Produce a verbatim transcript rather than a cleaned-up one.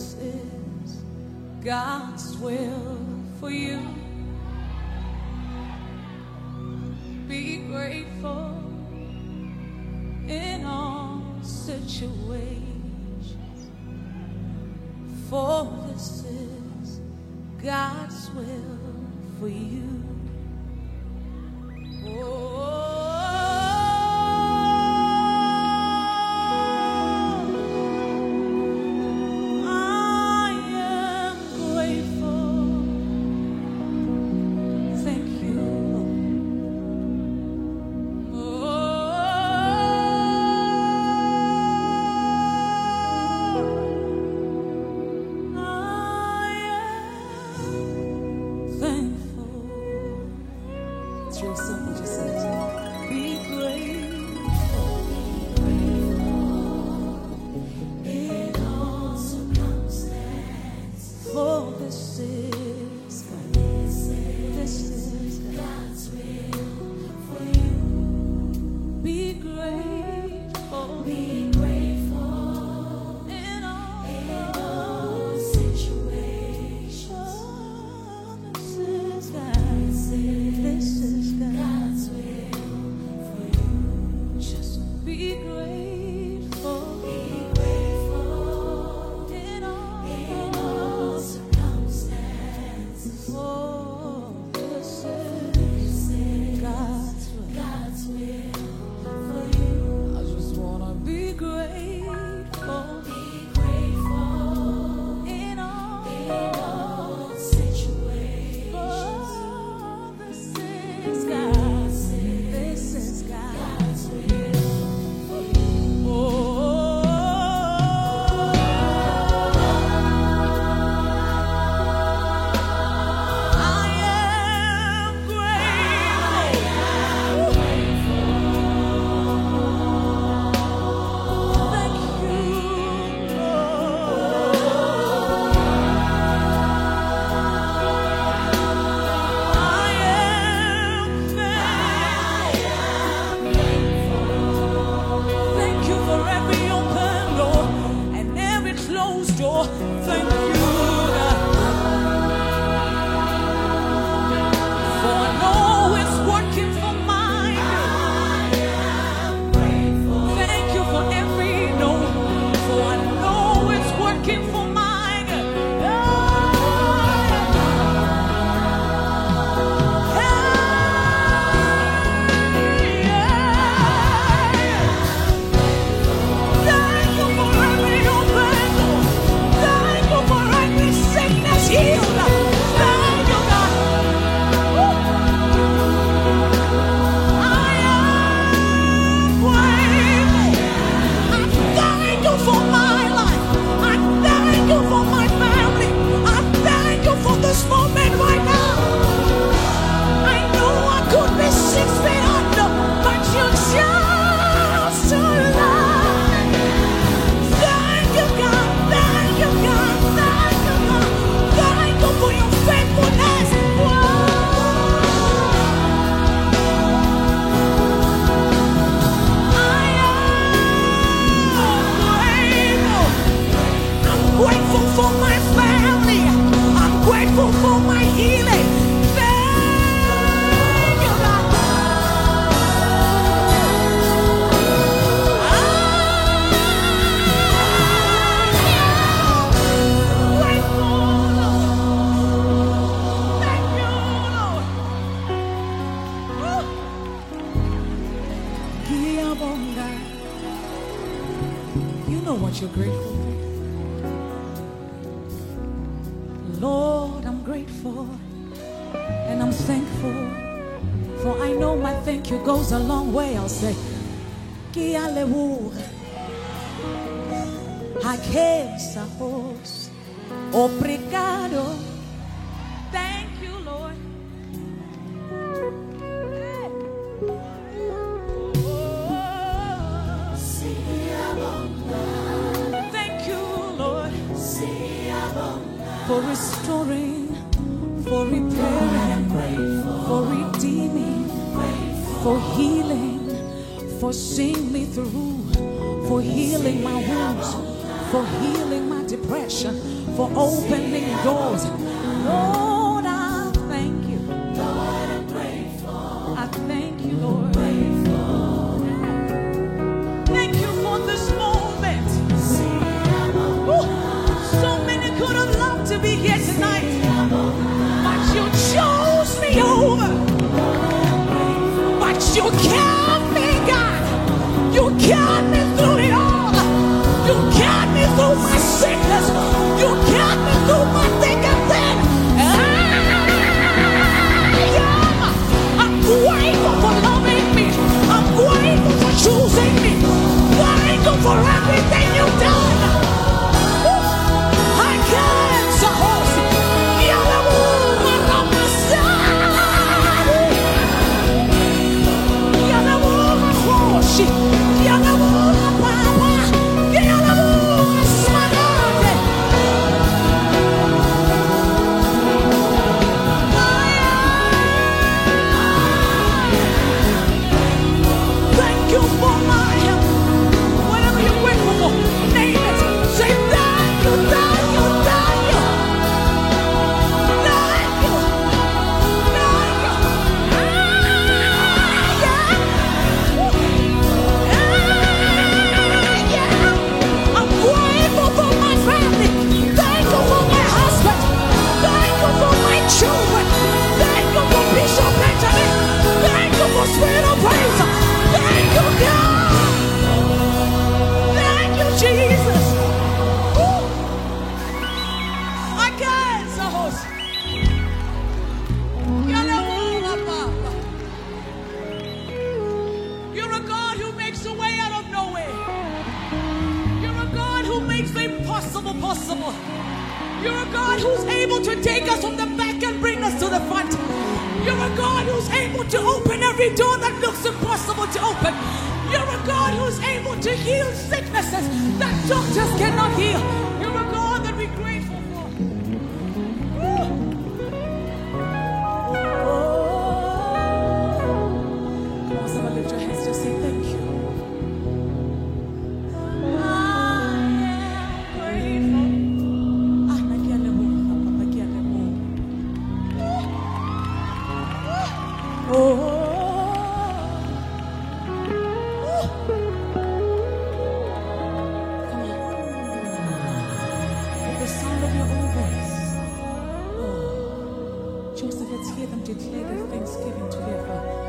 this is God's will for you. Be grateful in all situations, for this is God's will for you. Oh, I am grateful. Thank you, Lord. Real simple, just says, be grateful, be grateful in all circumstances. For this is, for this is, this is God's will for you. Be grateful, be grateful in all, in all situations. Oh, this is God's will. This is God's will for you. Just be grateful, be grateful in all, in all circumstances. For this is God's will, God's will for you. I just wanna be grateful, be grateful in all, in all situations. For this is God's, this is God's will for you. Oh, I am grateful. Thank you, Lord. I am thankful. Thank you for every open door and every closed door. Thank you, God. For I know it's working for mine. Thank you for every no. For I know it's working for mine. Thank you for every open door. Thank you for every sickness healed. Thank you, God. Woo. I am grateful. I thank you for my life. I thank you for my family. I thank you for this moment right now. I know I could be six feet under, but you chose to love. Thank you, God. Thank you, God. Thank you, God. Thank you for your faithfulness. Whoa. I am grateful. I'm grateful for my family. I'm grateful for my healing. Thank you, God. I'm grateful, Lord. Thank you, Lord. Woo. Giyabonga. You know what you're grateful for. Lord, I'm grateful and I'm thankful, for I know my thank you goes a long way. I'll say, Kialewu, Hakesa hos, obrigado. Thank you, Lord. Thank you, Lord, for restoring, for repairing, for redeeming, for healing, for seeing me through, for healing my wounds, for healing my depression, for opening doors. Lord, I thank you. Lord, I'm grateful. I thank you, Lord. Grateful. Thank you for this moment. Ooh, so many could have loved to be here tonight, but you chose me over. But you kept me, God. You kept me through it all. You kept me through my sickness. You kept me through my thick and thin. I am. I'm grateful for loving me. I'm grateful for choosing me. Grateful for everything you've done. I can't suppose. Thank you for my help. Whatever you're grateful for, name it. Say thank you, thank you, thank you. Thank you. Thank you. Ah, yeah. Ah, yeah. I'm grateful for my family. Thank you for my husband. Thank you for my children. Thank you for Bishop Benjamin. Thank you for Spirit of Praise. Thank you, God. Thank you, Jesus. Woo. I can't suppose. You're a God who makes a way out of no way. You're a God who makes the impossible possible. You're a God who's able to take us from the back and bring us to the front. You're a God who's able to open every door that looks impossible to open. You're a God who's able to heal sicknesses that doctors cannot heal. You're a God that we're grateful for. Woo. Come on, someone lift your hands, just say thank you. I am grateful. Ah, nakialemo, nakialemo. Oh. Joseph, let's hear them declare their thanksgiving to their Father.